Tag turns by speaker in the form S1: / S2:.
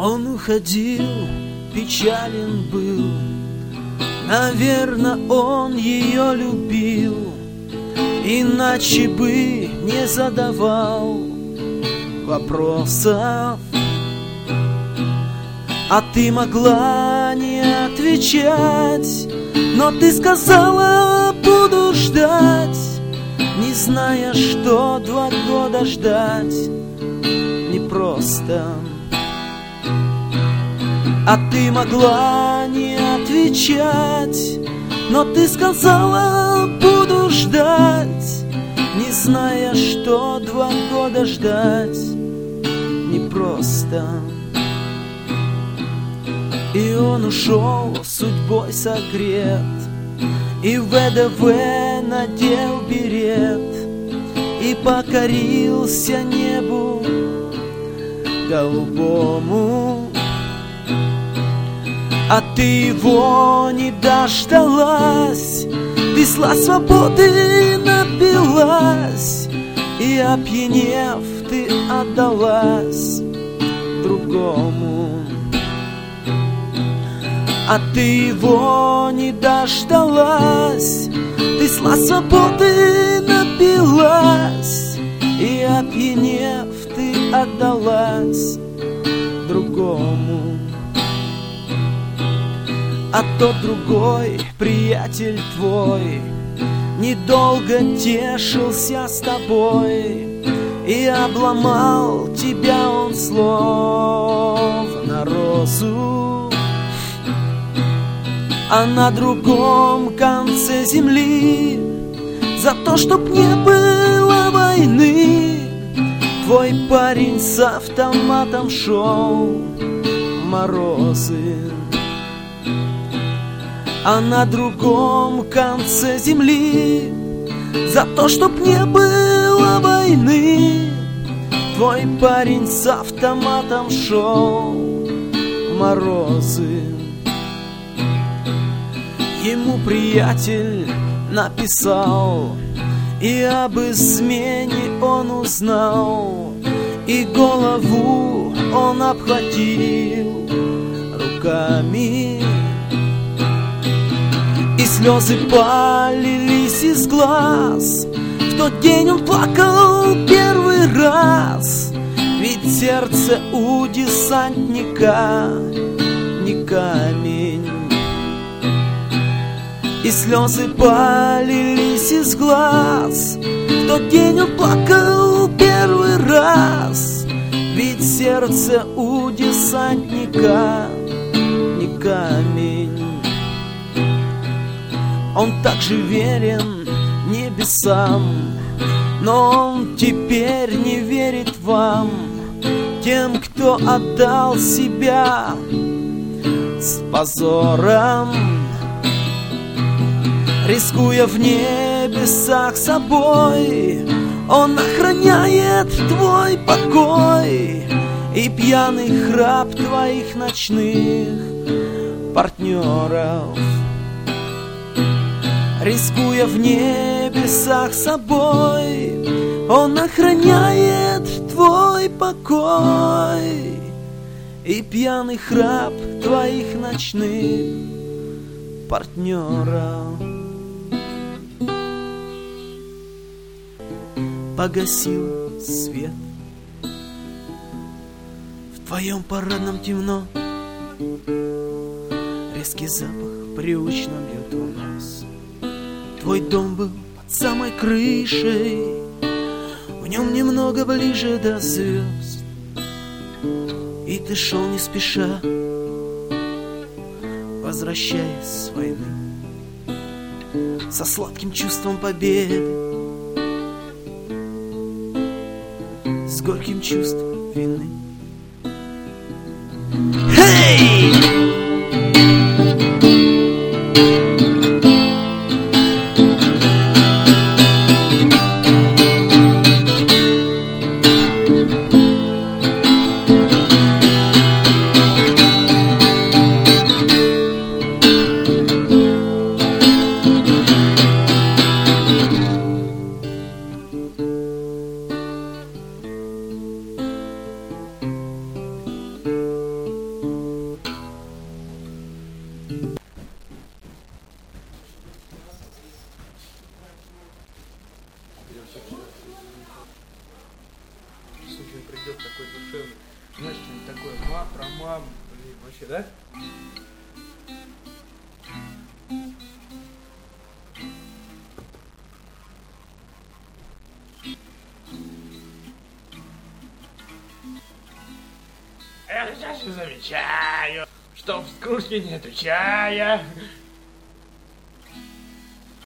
S1: Он уходил, печален был. Наверно, он ее любил, иначе бы не задавал вопросов. А ты могла не отвечать, но ты сказала: буду ждать, не зная, что 2 года ждать непросто. А ты могла не отвечать, но ты сказала: буду ждать, не зная, что 2 года ждать непросто. И он ушел, судьбой согрет, и в ВДВ надел берет, и покорился небу голубому. А ты его не дождалась, ты сла свободы напилась, и, опьянев, ты отдалась другому. А ты его не дождалась, ты сла свободы напилась, и, опьянев, ты отдалась другому. А тот другой, приятель твой, недолго тешился с тобой, и обломал тебя он словно розу. А на другом конце земли за то, чтоб не было войны, твой парень с автоматом шел в морозы. А на другом конце земли за то, чтоб не было войны, твой парень с автоматом шел в морозы. Ему приятель написал, и об измене он узнал, и голову он обхватил руками, и слезы полились из глаз. В тот день он плакал первый раз, ведь сердце у десантника не камень. И слезы полились из глаз. В тот день он плакал первый раз, ведь сердце у десантника не камень. Он так же верен небесам, но он теперь не верит вам, тем, кто отдал себя с позором. Рискуя в небесах собой, он охраняет твой покой и пьяный храп твоих ночных партнеров. Рискуя в небесах собой, он охраняет твой покой и пьяный храп твоих ночных партнеров. Погасил свет, в твоем парадном темно, резкий запах привычно бьет в нос. Твой дом был под самой крышей, в нем немного ближе до звезд, и ты шел не спеша, возвращаясь с войны, со сладким чувством победы, с горьким чувством вины. Hey!
S2: Слушай, придет такой душевный. Знаешь, что-нибудь такое про маму, блин, вообще, да? Я сейчас замечаю, что в кружке нету чая.